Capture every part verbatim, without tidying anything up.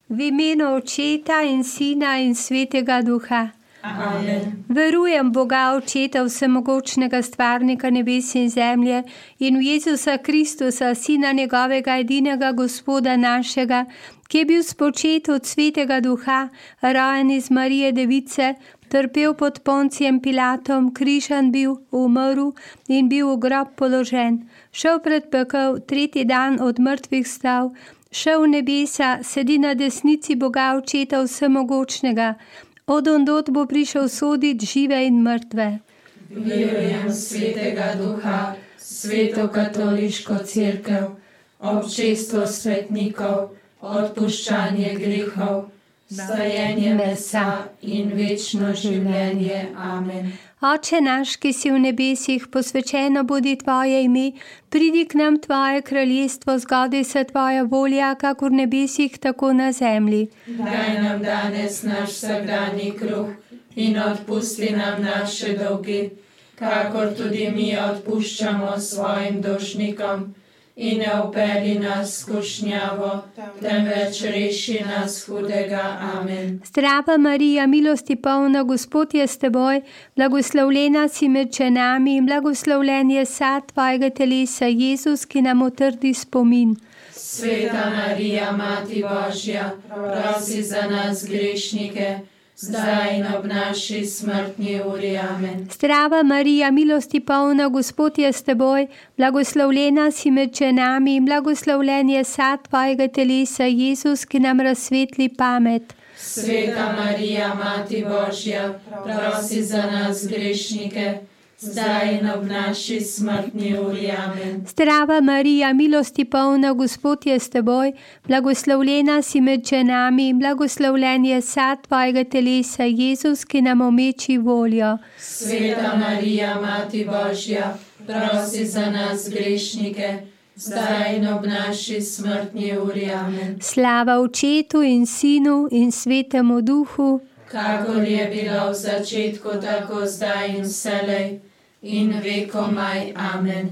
V imenu Očeta in Sina in Svetega Duha. Amen. Verujem Boga, Očeta vsemogočnega, stvarnika nebes in zemlje, in v Jezusa Kristusa, Sina njegovega edinega Gospoda našega, ki je bil spočet od Svetega Duha, rojen iz Marije Device, trpel pod Poncijem Pilatom, križan bil, umrl in bil v grob položen, šel pred pekel, tretji dan od mrtvih stav, šel v nebesa, sedi na desnici Boga Očeta vsemogočnega, od ondod bo prišel soditi žive in mrtve. Verujem v Svetega Duha, Sveto katoliško cerkev, občestvo svetnikov, odpuščanje grehov, stajenje mesa in večno življenje. Amen. Oče naš, ki si v nebesih, posvečeno bodi tvoje ime, pridi k nam tvoje kraljestvo, zgodi se tvoja volja, kakor v nebesih, tako na zemlji. Daj nam danes naš vsakdanji kruh in odpusti nam naše dolge, kakor tudi mi odpuščamo svojim dolžnikom. In ne vpelji nas v skušnjavo, temveč reši nas hudega. Amen. Zdrava Marija, milosti polna, Gospod je s teboj, blagoslovljena si med ženami in blagoslovljen je sad tvojega telesa, Jezus, ki nam utrdi spomin. Sveta Marija, Mati Božja, prosi za nas grešnike, zdaj in ob naši smrtni uri. Amen. Zdrava Marija, milosti polna, Gospod je s teboj, blagoslovljena si med ženami in blagoslovljen je sad tvojega telesa, Jezus, ki nam razsvetli pamet. Sveta Marija, Mati Božja, prosi za nas grešnike, zdaj in ob naši smrtni uri. Amen. Zdrava Marija, milosti polna, Gospod je s teboj, blagoslovljena si med ženami in blagoslovljen je sad tvojega telesa, Jezus, ki nam omeči voljo. Sveta Marija, Mati Božja, prosi za nas grešnike, zdaj in ob naši smrtni uri. Amen. Slava Očetu in Sinu in Svetemu Duhu, kakor je bilo v začetku, tako zdaj in vselej, in vekomaj. Amen.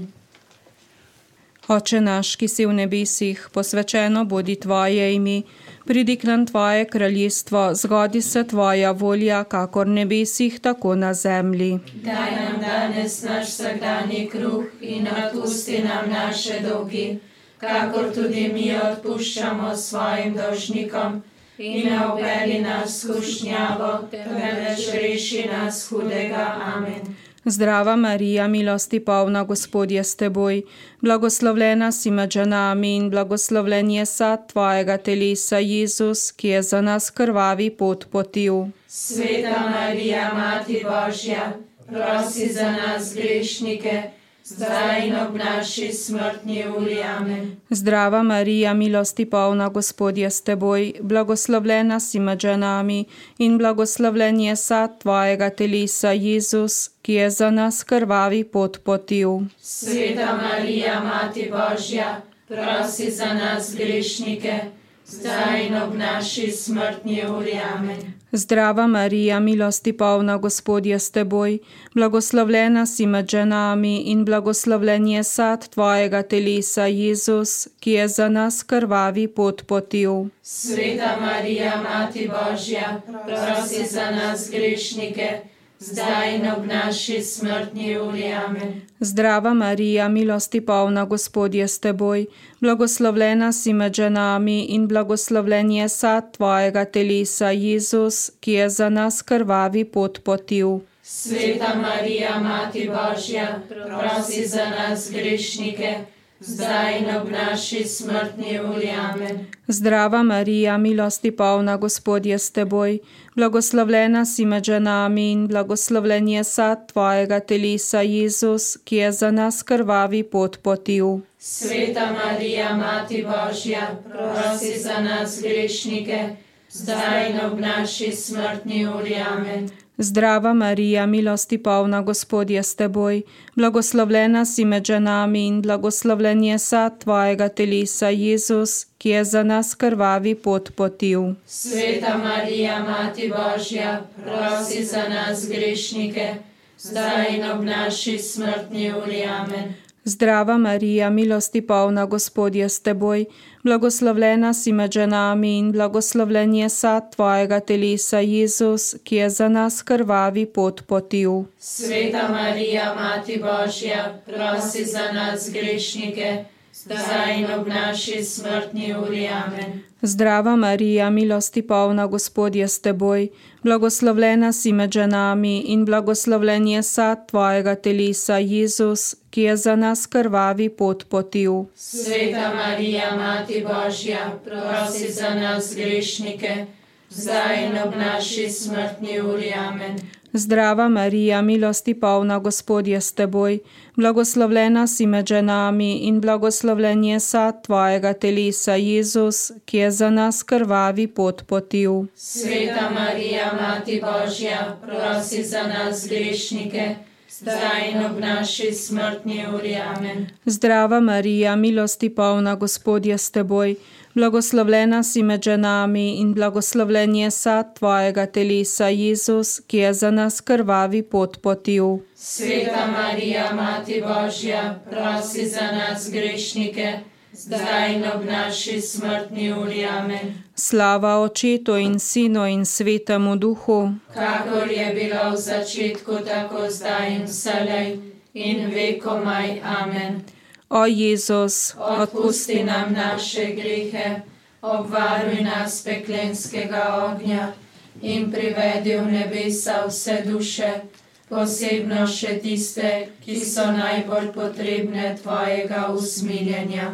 Oče naš, ki si v nebesih, posvečeno bodi tvoje ime, pridi k nam tvoje kraljestvo, zgodi se tvoja volja, kakor v nebesih, tako na zemlji. Daj nam danes naš vsakdanji kruh in odpusti nam naše dolge, kakor tudi mi odpuščamo svojim dolžnikom. In ne vpelji nas v skušnjavo, temveč reši nas hudega. Amen. Zdrava Marija, milosti polna, Gospod je s teboj, blagoslovljena si med ženami in blagoslovljen je sad tvojega telesa, Jezus, ki je za nas krvavi pot potil. Sveta Marija, Mati Božja, prosi za nas grešnike, zdaj in ob naši smrtni uri. Amen. Zdrava Marija, milosti polna, Gospod je s teboj, blagoslovljena si med ženami in blagoslovljen je sad tvojega telesa, Jezus, ki je za nas krvavi pot potil. Sveta Marija, Mati Božja, prosi za nas grešnike, zdaj in ob naši smrtni uri. Amen. Zdrava Marija, milosti polna, Gospod je s teboj, blagoslovljena si med ženami in blagoslovljen je sad tvojega telesa, Jezus, ki je za nas krvavi pot potil. Sveta Marija, Mati Božja, prosi za nas grešnike, zdaj in ob naši smrtni uri. Amen. Zdrava Marija, milosti polna, Gospod je s teboj, blagoslovljena si med ženami in blagoslovljen je sad tvojega telesa, Jezus, ki je za nas krvavi pot potil. Sveta Marija, Mati Božja, prosi za nas grešnike, zdaj in ob naši smrtni uri. Amen. Zdrava Marija, milosti polna, Gospod je s teboj, blagoslovljena si med ženami in blagoslovljen je sad tvojega telesa, Jezus, ki je za nas krvavi pot potil. Sveta Marija, Mati Božja, prosi za nas grešnike, zdaj in ob naši smrtni uri. Amen. Zdrava Marija, milosti polna, Gospod je s teboj, blagoslovljena si med ženami in blagoslovljen je sad tvojega telesa, Jezus, ki je za nas krvavi pot potil. Sveta Marija, Mati Božja, prosi za nas grešnike, zdaj in ob naši smrtni uri. Amen. Zdrava Marija, milosti polna, Gospod je s teboj, blagoslovljena si med ženami in blagoslovljen je sad tvojega telesa, Jezus, ki je za nas krvavi pot potil. Sveta Marija, Mati Božja, prosi za nas grešnike, zdaj in ob naši smrtni uri. Amen. Zdrava Marija, milosti polna, Gospod je s teboj, blagoslovljena si med ženami in blagoslovljen je sad tvojega telesa, Jezus, ki je za nas krvavi pot potil. Sveta Marija, Mati Božja, prosi za nas grešnike, zdaj in ob naši smrtni uri. Amen. Zdrava Marija, milosti polna, Gospod je s teboj, blagoslovljena si med ženami in blagoslovljen je sad tvojega telesa, Jezus, ki je za nas krvavi pot potil. Sveta Marija, Mati Božja, prosi za nas grešnike, zdaj in ob naši smrtni uri. Amen. Zdrava Marija, milosti polna, Gospod je s teboj, blagoslovljena si med ženami in blagoslovljen je sad tvojega telesa, Jezus, ki je za nas krvavi pot potil. Sveta Marija, Mati Božja, prosi za nas grešnike, zdaj in ob naši smrtni uri. Amen. Slava Očetu in Sinu in Svetemu Duhu, kakor je bilo v začetku, tako zdaj in vselej in vekomaj. Amen. O Jezus, odpusti nam naše grehe, obvaruj nas peklenskega ognja in privedi v nebesa vse duše, posebno še tiste, ki so najbolj potrebne tvojega usmiljenja.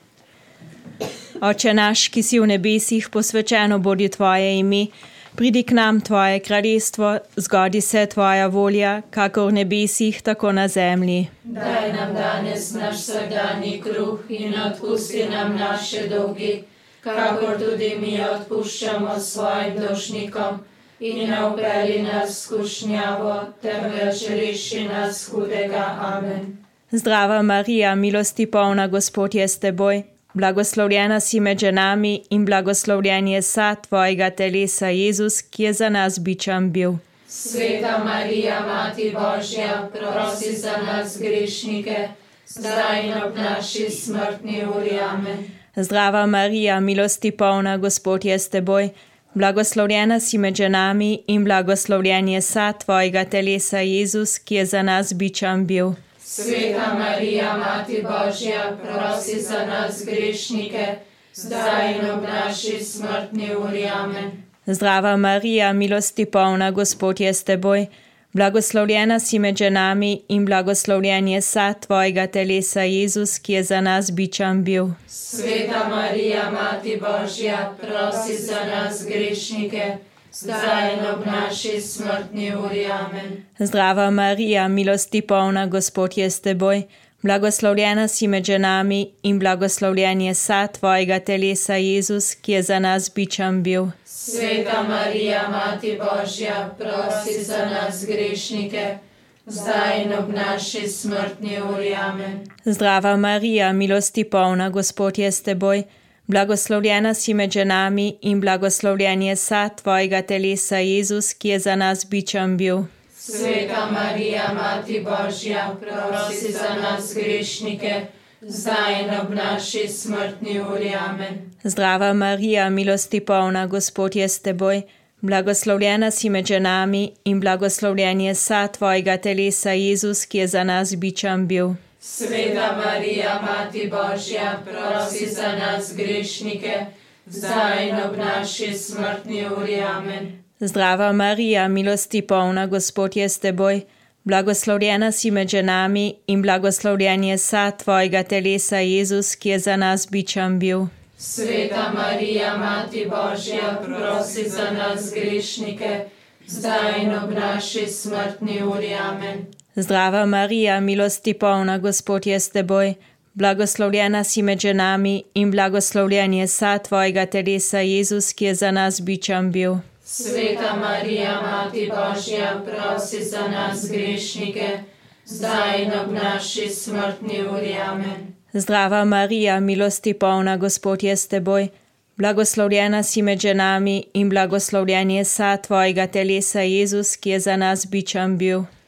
Oče naš, ki si v nebesih, posvečeno bodi tvoje ime, pridi k nam tvoje kraljestvo, zgodi se tvoja volja, kakor v nebesih, tako na zemlji. Daj nam danes naš vsakdanji kruh in odpusti nam naše dolgi, kakor tudi mi odpuščamo svojim dolžnikom, in ne vpelji nas v skušnjavo, temveč reši nas hudega. Amen. Zdrava Marija, milosti polna, Gospod je s teboj, blagoslovljena si med ženami in blagoslovljen je sad tvojega telesa, Jezus, ki je za nas bičan bil. Sveta Marija, Mati Božja, prosi za nas grešnike, zdaj in ob naši smrtni uri. Amen. Zdrava Marija, milosti polna, Gospod je s teboj, blagoslovljena si med ženami in blagoslovljen je sad tvojega telesa, Jezus, ki je za nas bičan bil. Sveta Marija, Mati Božja, prosi za nas grešnike, zdaj in ob naši smrtni uri. Amen. Zdrava Marija, milosti polna, Gospod je s teboj, blagoslovljena si med ženami in blagoslovljen je sad tvojega telesa, Jezus, ki je za nas bičan bil. Sveta Marija, Mati Božja, prosi za nas grešnike, zdaj in ob naši smrtni uri. Amen. Zdrava Marija, milosti polna, Gospod je s teboj, blagoslovljena si med ženami in blagoslovljen je sad tvojega telesa, Jezus, ki je za nas bičan bil. Sveta Marija, Mati Božja, prosi za nas grešnike, zdaj in ob naši smrtni uri. Amen. Zdrava Marija, milosti polna, Gospod je s teboj, blagoslovljena si med ženami in blagoslovljen je sad tvojega telesa, Jezus, ki je za nas bičan bil. Sveta Marija, Mati Božja, prosi za nas grešnike, zdaj in ob naši smrtni uri. Amen. Zdrava Marija, milosti polna, Gospod je s teboj, blagoslovljena si med ženami in blagoslovljen je sad tvojega telesa, Jezus, ki je za nas bičan bil. Sveta Marija, Mati Božja, prosi za nas grešnike, zdaj in ob naši smrtni uri. Amen. Zdrava Marija, milosti polna, Gospod je s teboj, blagoslovljena si med ženami in blagoslovljen je sad tvojega telesa, Jezus, ki je za nas bičan bil. Sveta Marija, Mati Božja, prosi za nas grešnike, zdaj in ob naši smrtni uri. Amen. Zdrava Marija, milosti polna, Gospod je s teboj, blagoslovljena si med ženami in blagoslovljen je sad tvojega telesa, Jezus, ki je za nas bičan bil. Sveta Marija, Mati Božja, prosi za nas grešnike, zdaj in ob naši smrtni uri. Amen. Zdrava Marija, milosti polna, Gospod je s teboj, blagoslovljena si med ženami in blagoslovljen je sad tvojega telesa, Jezus, ki je za nas bičan bil.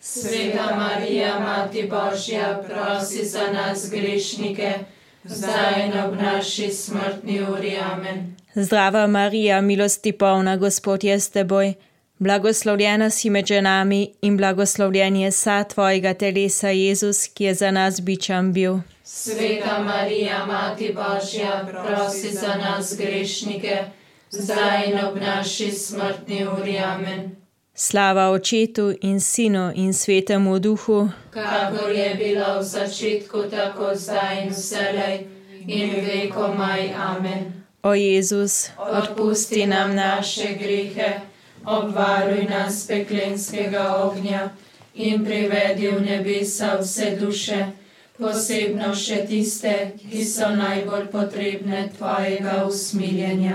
Sveta Marija, Mati Božja, prosi za nas grešnike, zdaj in ob naši smrtni uri. Amen. Zdrava Marija, milosti polna, Gospod je s teboj, blagoslovljena si med ženami in blagoslovljen je sad tvojega telesa, Jezus, ki je za nas bičan bil. Sveta Marija, Mati Božja, prosi za nas grešnike, zdaj in ob naši smrtni uri. Amen. Slava Očetu in Sinu in Svetemu Duhu, kakor je bilo v začetku, tako zdaj in vselej in vekomaj. Amen. O Jezus, odpusti nam naše grehe, obvaruj nas peklenskega ognja in privedi v nebesa vse duše, posebno še tiste, ki so najbolj potrebne tvojega usmiljenja.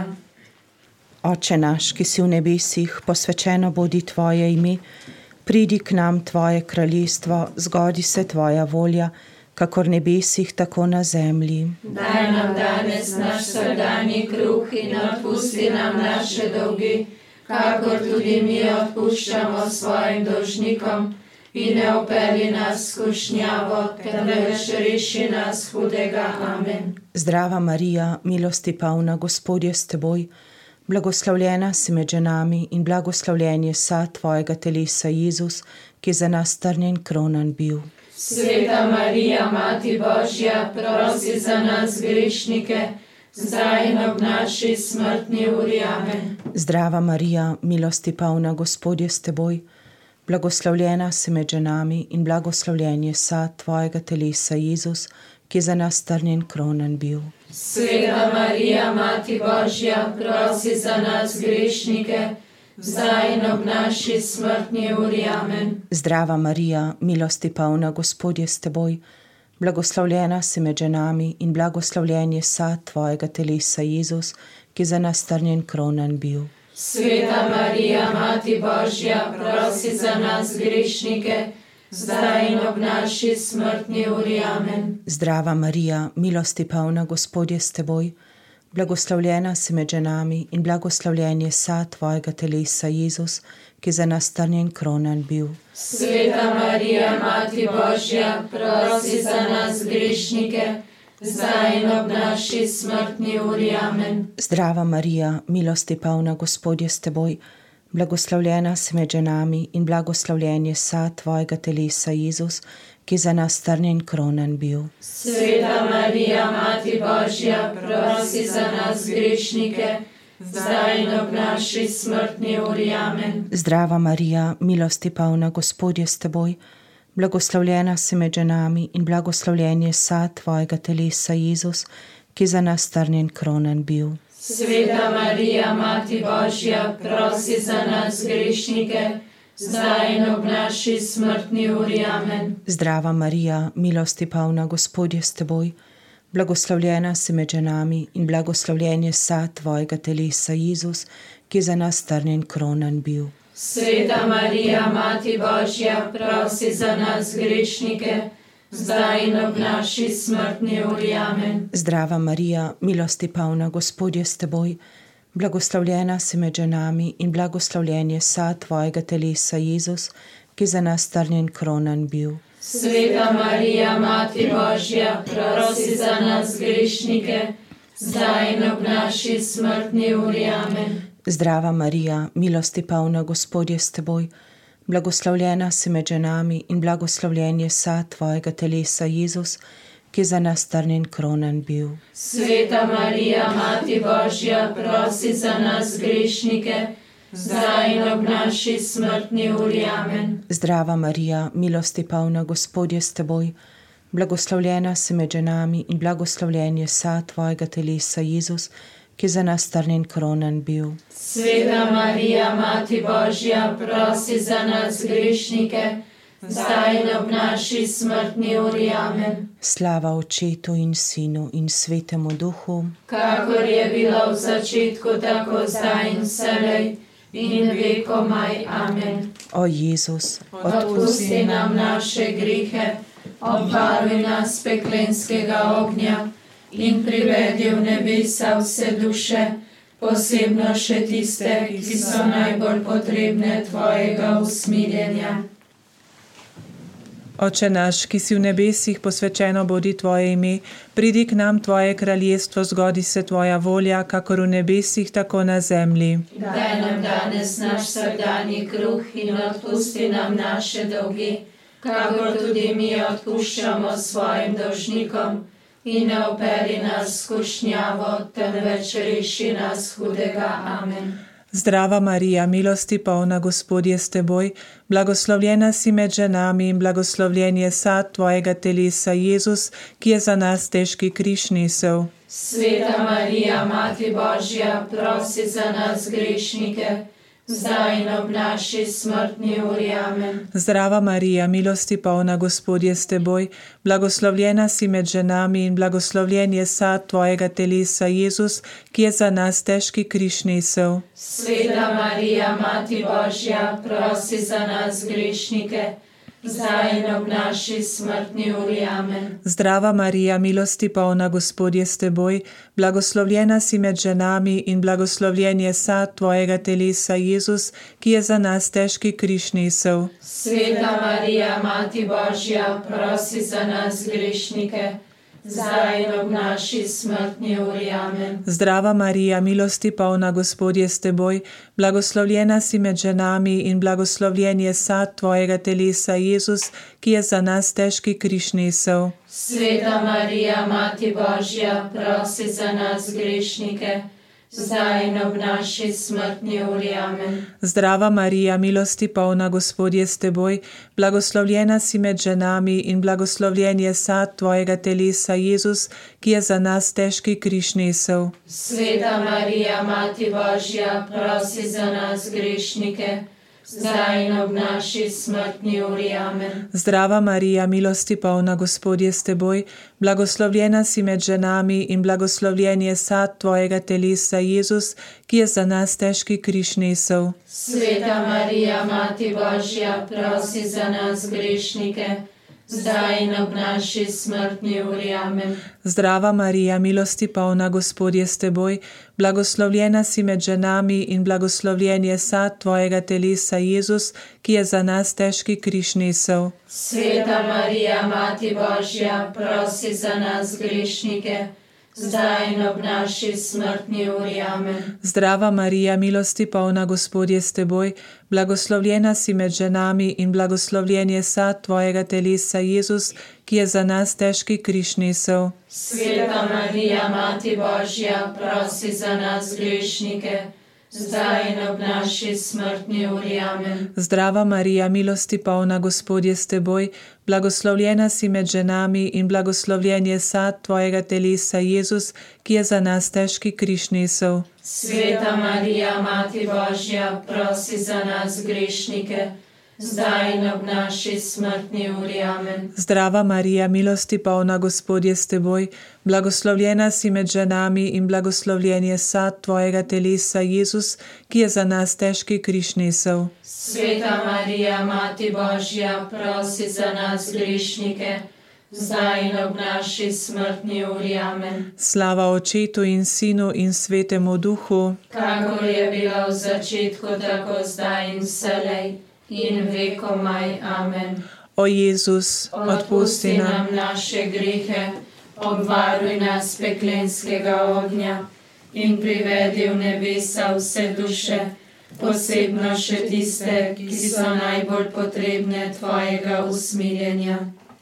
Oče naš, ki si v nebesih, posvečeno bodi tvoje ime, pridi k nam tvoje kraljestvo, zgodi se tvoja volja, kakor v nebesih, tako na zemlji. Daj nam danes naš vsakdanji kruh in odpusti nam naše dolgi, kakor tudi mi odpuščamo svojim dolžnikom, in ne vpelji nas v skušnjavo, temveč reši nas hudega. Amen. Zdrava Marija, milosti polna, Gospod je s teboj, blagoslovljena si med ženami in blagoslovljen je sad tvojega telesa, Jezus, ki je za nas trnjen kronan bil. Sveta Marija, Mati Božja, prosi za nas grešnike, zdaj in ob naši smrtni uri. Amen. Zdrava Marija, milosti polna, Gospod je s teboj, blagoslovljena si med ženami in blagoslovljen je sad tvojega telesa, Jezus, ki je za nas trnjen kronan bil. Sveta Marija, Mati Božja, prosi za nas grešnike, zdaj in ob naši smrtni uri. Amen. Zdrava Marija, milosti polna, Gospod je s teboj, blagoslovljena si med ženami in blagoslovljen je sad tvojega telesa, Jezus, ki je za nas trnjen kronan bil. Sveta Marija, Mati Božja, prosi za nas grešnike, zdaj in ob naši smrtni uri. Amen. Zdrava Marija, milosti polna, Gospod je s teboj, blagoslovljena si med ženami in blagoslovljen je sad tvojega telesa, Jezus, ki je za nas trnjen kronan bil. Sveta Marija, Mati Božja, prosi za nas grešnike, zdaj in ob naši smrtni uri. Amen. Zdrava Marija, milosti polna, Gospod je s teboj, blagoslovljena si med ženami in blagoslovljen je sad tvojega telesa, Jezus, ki je za nas trnjen kronan bil. Sveta Marija, Mati Božja, prosi za nas grešnike, zdaj in ob naši smrtni uri. Amen. Zdrava Marija, milosti polna, Gospod je s teboj, blagoslovljena si med ženami in blagoslovljen je sad tvojega telesa, Jezus, ki je za nas trnjen kronan bil. Sveta Marija, Mati Božja, prosi za nas grešnike, zdaj in ob naši smrtni uri. Amen. Zdrava Marija, milosti polna, Gospod je s teboj, blagoslovljena si med ženami in blagoslovljen je sad tvojega telesa, Jezus, ki je za nas trnjen kronan bil. Sveta Marija, Mati Božja, prosi za nas grešnike, zdaj in ob naši smrtni uri. Amen. Zdrava Marija, milosti polna, Gospod je s teboj, blagoslovljena si med ženami in blagoslovljen je sad tvojega telesa, Jezus, ki je za nas trnjen kronan bil. Sveta Marija, Mati Božja, prosi za nas grešnike, zdaj in ob naši smrtni uri. Amen. Zdrava Marija, milosti polna, Gospod je s teboj, blagoslovljena si med ženami in blagoslovljen je sad tvojega telesa, Jezus, ki je za nas trnjen kronan bil. Sveta Marija, Mati Božja, prosi za nas grešnike, zdaj in ob naši smrtni uri. Amen. Zdrava Marija, milosti polna, Gospod je s teboj, blagoslovljena si med ženami in blagoslovljen je sad tvojega telesa, Jezus, ki je za nas trnjen kronan bil. Sveta Marija, Mati Božja, prosi za nas grešnike, zdaj in ob naši smrtni uri. Amen. Slava Očetu in Sinu in Svetemu Duhu, kakor je bilo v začetku, tako zdaj in vselej in vekomaj. Amen. O Jezus, odpusti nam naše grehe, obvaruj nas peklenskega ognja in privedi v nebesa vse duše, posebno še tiste, ki so najbolj potrebne tvojega usmiljenja. Oče naš, ki si v nebesih, posvečeno bodi tvoje ime, pridi k nam tvoje kraljestvo, zgodi se tvoja volja, kakor v nebesih, tako na zemlji. Daj nam danes naš vsakdanji kruh in odpusti nam naše dolge, kakor tudi mi odpuščamo svojim dolžnikom. In ne operi nas v skušnjavo, temveč reši nas hudega. Amen. Zdrava Marija, milosti polna, Gospod je s teboj, blagoslovljena si med ženami in blagoslovljen je sad tvojega telesa, Jezus, ki je za nas težki križ nesel. Sveta Marija, Mati Božja, prosi za nas grešnike, zdaj in ob naši smrtni uri. Amen. Zdrava Marija, milosti polna, Gospod je s teboj, blagoslovljena si med ženami in blagoslovljen je sad tvojega telesa, Jezus, ki je za nas težki križ nesel. Sveta Marija, Mati Božja, prosi za nas grešnike, zdaj in ob naši smrtni uri. Amen. Zdrava Marija, milosti polna, Gospod je s teboj, blagoslovljena si med ženami in blagoslovljen je sad tvojega telesa, Jezus, ki je za nas težki križ nesel. Sveta Marija, Mati Božja, prosi za nas grešnike, zdaj in ob naši smrtni uri. Amen. Zdrava Marija, milosti polna, Gospod je s teboj, blagoslovljena si med ženami in blagoslovljen je sad tvojega telesa, Jezus, ki je za nas težki križ nesel. Sveta Marija, Mati Božja, prosi za nas grešnike, zdaj in ob naši smrtni uri. Amen. Zdrava Marija, milosti polna, Gospod je s teboj, blagoslovljena si med ženami in blagoslovljen je sad tvojega telesa, Jezus, ki je za nas težki križ nesel. Sveta Marija, Mati Božja, prosi za nas grešnike, zdaj in ob naši smrtni uri. Amen. Zdrava Marija, milosti polna, Gospod je s teboj, blagoslovljena si med ženami in blagoslovljen je sad tvojega telesa, Jezus, ki je za nas težki križ nesel. Sveta Marija, Mati Božja, prosi za nas grešnike, zdaj in ob naši smrtni uri. Amen. Zdrava Marija, milosti polna, Gospod je s teboj, blagoslovljena si med ženami in blagoslovljen je sad tvojega telesa, Jezus, ki je za nas težki križ nesel. Sveta Marija, Mati Božja, prosi za nas grešnike, zdaj in ob naši smrtni uri. Amen. Zdrava Marija, milosti polna, Gospod je s teboj, blagoslovljena si med ženami in blagoslovljen je sad tvojega telesa, Jezus, ki je za nas težki križ nesel. Sveta Marija, Mati Božja, prosi za nas grešnike, zdaj in ob naši smrtni uri. Amen. Zdrava Marija, milosti polna, Gospod je s teboj, blagoslovljena si med ženami in blagoslovljen je sad tvojega telesa, Jezus, ki je za nas težki križ nesel. Sveta Marija, Mati Božja, prosi za nas grešnike, zdaj in ob naši smrtni uri. Amen. Zdrava Marija, milosti polna, Gospod je s teboj, blagoslovljena si med ženami in blagoslovljen je sad tvojega telesa, Jezus, ki je za nas težki križ nesel. Sveta Marija, Mati Božja, prosi za nas grešnike, zdaj in ob naši smrtni uri. Amen. Slava Očetu in Sinu in Svetemu Duhu, kakor je bilo v začetku, tako zdaj in vselej in vekomaj. Amen. O Jezus, odpusti nam naše grehe, obvaruj nas peklenskega ognja in privedi v nebesa vse duše, posebno še tiste, ki so najbolj potrebne tvojega usmiljenja.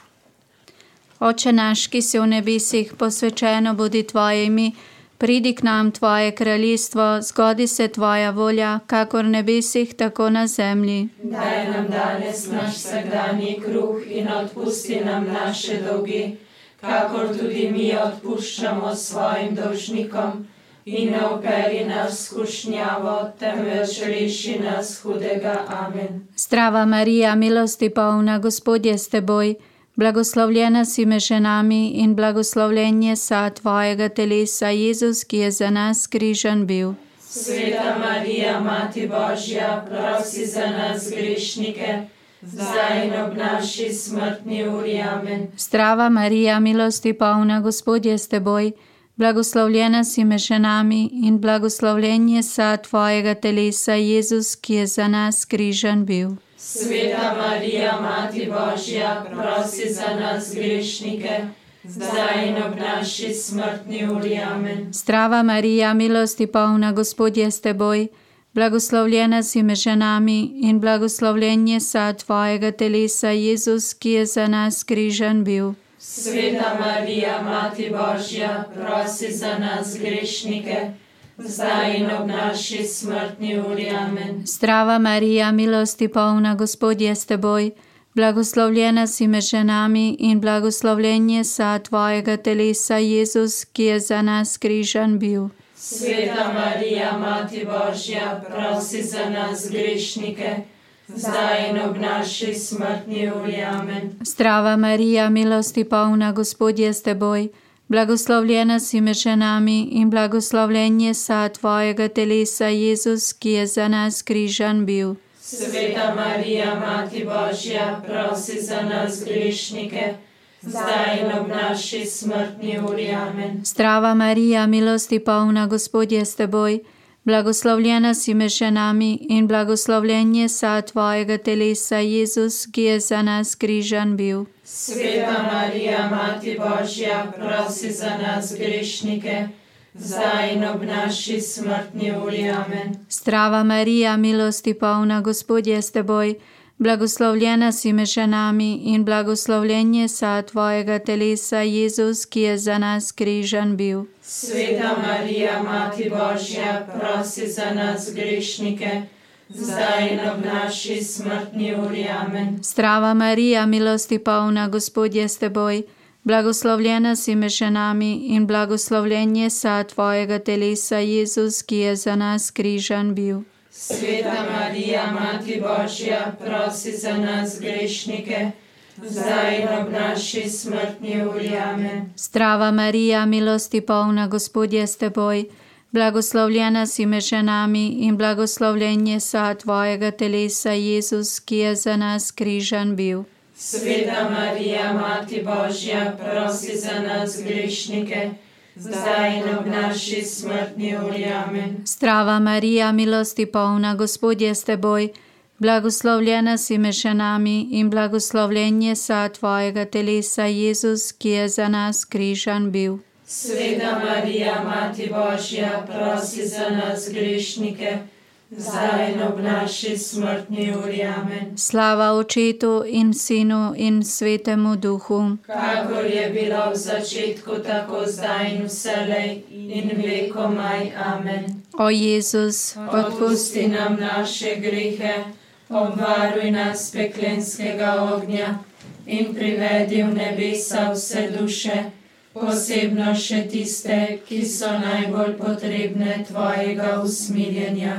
Oče naš, ki si v nebesih, posvečeno bodi tvoje ime, pridi k nam tvoje kraljestvo, zgodi se tvoja volja, kakor v nebesih, tako na zemlji. Daj nam danes naš vsakdanji kruh in odpusti nam naše dolge, kakor tudi mi odpuščamo svojim dolžnikom. In ne operi nas v skušnjavo, temveč reši nas hudega. Amen. Zdrava Marija, milosti polna, Gospod je s teboj, blagoslovljena si med ženami in blagoslovljen je sad tvojega telesa, Jezus, ki je za nas križan bil. Sveta Marija, Mati Božja, prosi za nas grešnike, zdaj in ob naši smrtni uri. Amen. Zdrava Marija, milosti polna, Gospod je s teboj, blagoslovljena si med ženami in blagoslovljen je sad tvojega telesa, Jezus, ki je za nas križan bil. Sveta Marija, Mati Božja, prosi za nas grešnike, zdaj in ob naši smrtni uri. Amen. Zdrava Marija, milosti polna, Gospod je s teboj, blagoslovljena si med ženami in blagoslovljen je sad tvojega telesa, Jezus, ki je za nas križan bil. Sveta Marija, Mati Božja, prosi za nas grešnike, zdaj in ob naši smrtni uri. Amen. Zdrava Marija, milosti polna, Gospod je s teboj, blagoslovljena si med ženami in blagoslovljen je sad tvojega telesa, Jezus, ki je za nas križan bil. Sveta Marija, Mati Božja, prosi za nas grešnike, zdaj in ob naši smrtni uri. Amen. Zdrava Marija, milosti polna, Gospod je s teboj, blagoslovljena si med ženami in blagoslovljen je sad tvojega telesa, Jezus, ki je za nas križan bil. Sveta Marija, Mati Božja, prosi za nas grešnike, zdaj in ob naši smrtni uri. Amen. Zdrava Marija, milosti polna, Gospod je s teboj, blagoslovljena si med ženami in blagoslovljen je sad tvojega telesa, Jezus, ki je za nas križan bil. Sveta Marija, Mati Božja, prosi za nas grešnike, zdaj in ob naši smrtni uri. Amen. Zdrava Marija, milosti polna, Gospod je s teboj, blagoslovljena si med ženami in blagoslovljen je sad tvojega telesa, Jezus, ki je za nas križan bil. Sveta Marija, Mati Božja, prosi za nas grešnike, zdaj in ob naši smrtni uri. Amen. Zdrava Marija, milosti polna, Gospod je s teboj, blagoslovljena si med ženami in blagoslovljen je sad tvojega telesa, Jezus, ki je za nas križan bil. Sveta Marija, Mati Božja, prosi za nas grešnike, zdaj in ob naši smrtni uri. Amen. Zdrava Marija, milosti polna, Gospod je s teboj, blagoslovljena si med ženami in blagoslovljen je sad tvojega telesa, Jezus, ki je za nas križan bil. Sveta Marija, Mati Božja, prosi za nas grešnike, zdaj in ob naši smrtni uri. Amen. Zdrava Marija, milosti polna, Gospod je s teboj, blagoslovljena si med ženami in blagoslovljen je sad tvojega telesa, Jezus, ki je za nas križan bil. Sveta Marija, Mati Božja, prosi za nas grešnike, zdaj in ob naši smrtni uri. Amen. Slava Očetu in Sinu in Svetemu Duhu, kakor je bilo v začetku, tako zdaj in vselej in vekomaj. Amen. O Jezus, odpusti nam naše grehe, obvaruj nas peklenskega ognja in privedi v nebesa vse duše, posebno še tiste, ki so najbolj potrebne tvojega usmiljenja.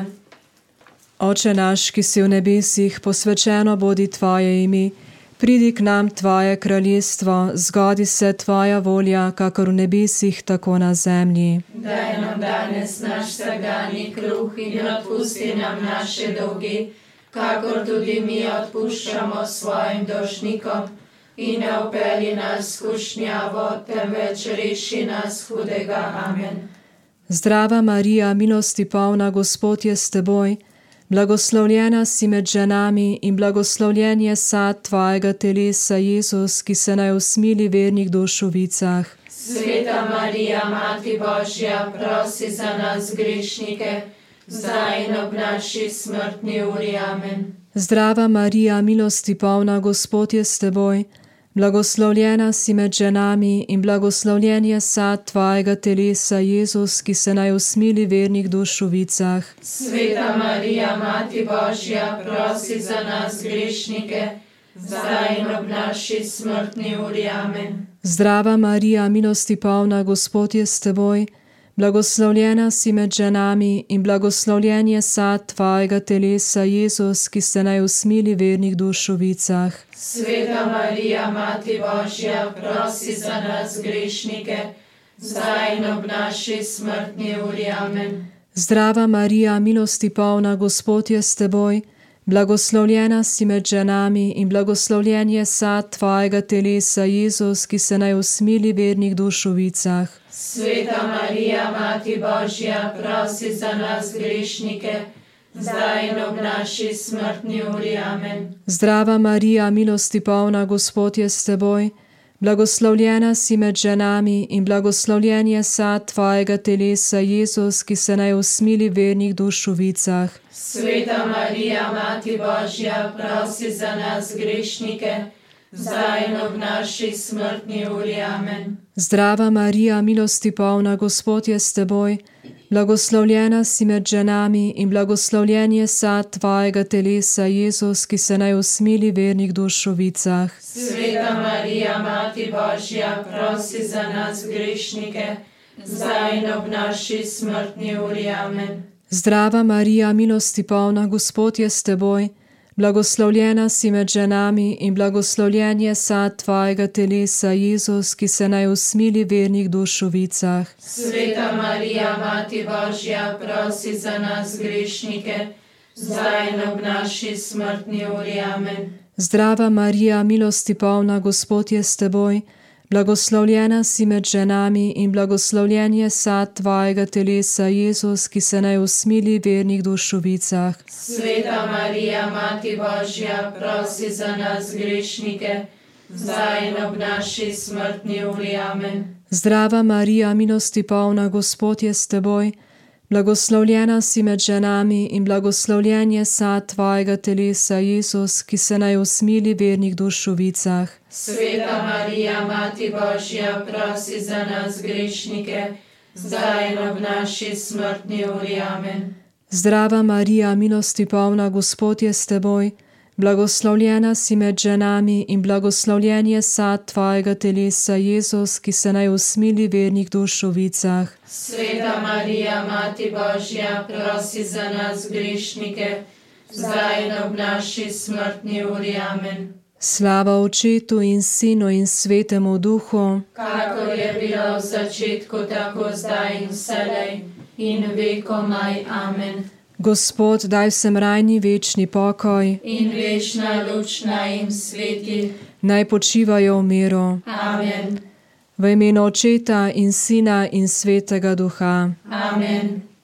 Oče naš, ki si v nebesih, posvečeno bodi tvoje ime, pridi k nam tvoje kraljestvo, zgodi se tvoja volja, kakor v nebesih, tako na zemlji. Daj nam danes naš vsakdanji kruh in odpusti nam naše dolge, kakor tudi mi odpuščamo svojim dolžnikom. In ne vpelji nas v skušnjavo, temveč reši nas hudega. Amen. Zdrava Marija, milosti polna, Gospod je s teboj, blagoslovljena si med ženami in blagoslovljen je sad tvojega telesa, Jezus, ki se naj usmili vernih duš v vicah. Sveta Marija, Mati Božja, prosi za nas grešnike, zdaj in ob naši smrtni uri. Amen. Zdrava Marija, milosti polna, Gospod je s teboj, blagoslovljena si med ženami in blagoslovljen je sad tvojega telesa, Jezus, ki se naj usmili vernih duš v vicah. Sveta Marija, Mati Božja, prosi za nas grešnike, zdaj in ob naši smrtni uri. Amen. Zdrava Marija, milosti polna, Gospod je s teboj, blagoslovljena si med ženami in blagoslovljen je sad tvojega telesa, Jezus, ki se naj usmili vernih duš v vicah. Sveta Marija, Mati Božja, prosi za nas grešnike, zdaj in ob naši smrtni uri. Amen. Zdrava Marija, milosti polna, Gospod je s teboj, blagoslovljena si med ženami in blagoslovljen je sad tvojega telesa, Jezus, ki se naj usmili vernih duš v vicah. Sveta Marija, Mati Božja, prosi za nas grešnike, zdaj in ob naši smrtni uri. Amen. Zdrava Marija, milosti polna, Gospod je s teboj, blagoslovljena si med ženami in blagoslovljen je sad tvojega telesa, Jezus, ki se naj usmili vernih duš v vicah. Sveta Marija, Mati Božja, prosi za nas grešnike, zdaj in ob naši smrtni uri. Amen. Zdrava Marija, milosti polna, Gospod je s teboj, blagoslovljena si med ženami in blagoslovljen je sad tvojega telesa, Jezus, ki se naj usmili vernih duš v vicah. Sveta Marija, Mati Božja, prosi za nas grešnike, zdaj in ob naši smrtni uri. Amen. Zdrava Marija, milosti polna, Gospod je s teboj, blagoslovljena si med ženami in blagoslovljen je sad tvojega telesa, Jezus, ki se naj usmili vernih duš v vicah. Sveta Marija, Mati Božja, prosi za nas grešnike, zdaj in ob naši smrtni uri. Amen. Zdrava Marija, milosti polna, Gospod je s teboj, blagoslovljena si med ženami in blagoslovljen je sad tvojega telesa, Jezus, ki se naj usmili vernih duš v vicah. Sveta Marija, Mati Božja, prosi za nas grešnike, zdaj in ob naši smrtni uri. Amen. Zdrava Marija, milosti polna, Gospod je s teboj, blagoslovljena si med ženami in blagoslovljen je sad tvojega telesa, Jezus, ki se naj usmili vernih duš v vicah. Sveta Marija, Mati Božja, prosi za nas grešnike, zdaj in ob naši smrtni uri. Amen. Zdrava Marija, milosti polna, Gospod je s teboj, blagoslovljena si med ženami in blagoslovljen je sad tvojega telesa, Jezus, ki se naj usmili vernih duš v vicah. Sveta Marija, Mati Božja, prosi za nas grešnike, zdaj in ob naši smrtni uri. Amen. Slava Očetu in Sinu in Svetemu Duhu, kakor je bilo v začetku, tako zdaj in vselej in vekomaj. Amen. Gospod, daj vsem rajni večni pokoj in večna luč naj jim sveti. Naj počivajo v miru. Amen. V imenu Očeta in Sina in Svetega Duha. Amen.